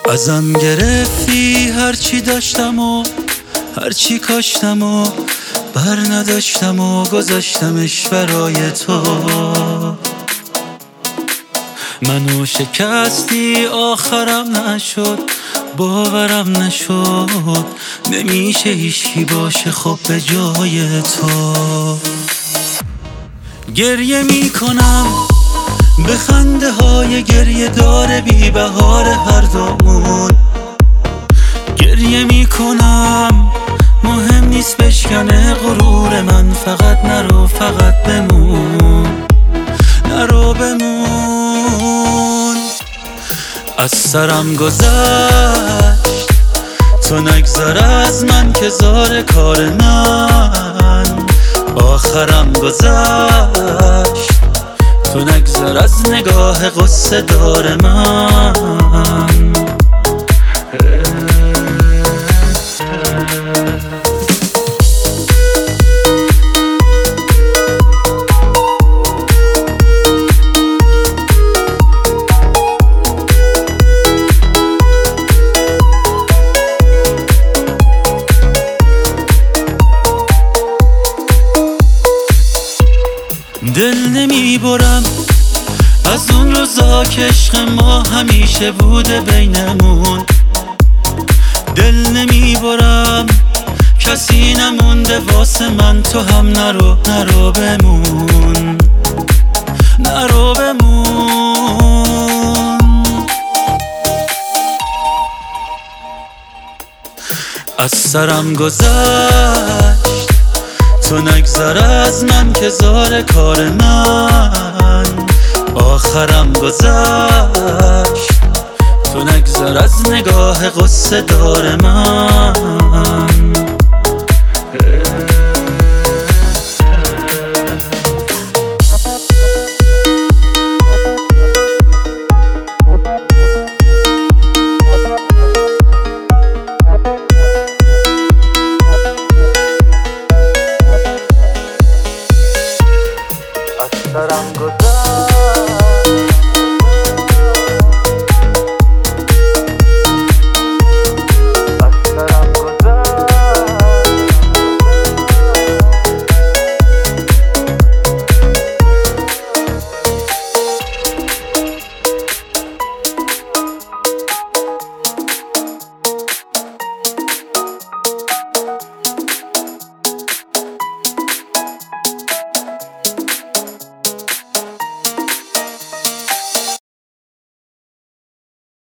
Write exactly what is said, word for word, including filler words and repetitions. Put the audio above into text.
ازم گرفتی هرچی داشتم و هرچی کاشتم و بر نداشتم و گذاشتمش برای تو. منو شکستی آخرم نشد، باورم نشد نمیشه هیچکی باشه خب به جای تو. گریه میکنم به خنده های گریه دار بی بهار هر دومون. گریه میکنم مهم نیست بشکنه غرور من، فقط نرو فقط بمون، نرو بمون. از سرم گذشت تو نگذر از من که زار کار من. آخرم گذشت تو نگذر از نگاه قصه دار من. دل نمیبرم از اون روزا که عشق ما همیشه بوده بینمون. دل نمیبرم کسی نمونده واسه من، تو هم نرو نرو بمون، نرو بمون. از سرم گذشت تو نگذر از من که زار کار من. آخرم گذشت تو نگذر از نگاه قصه دار من.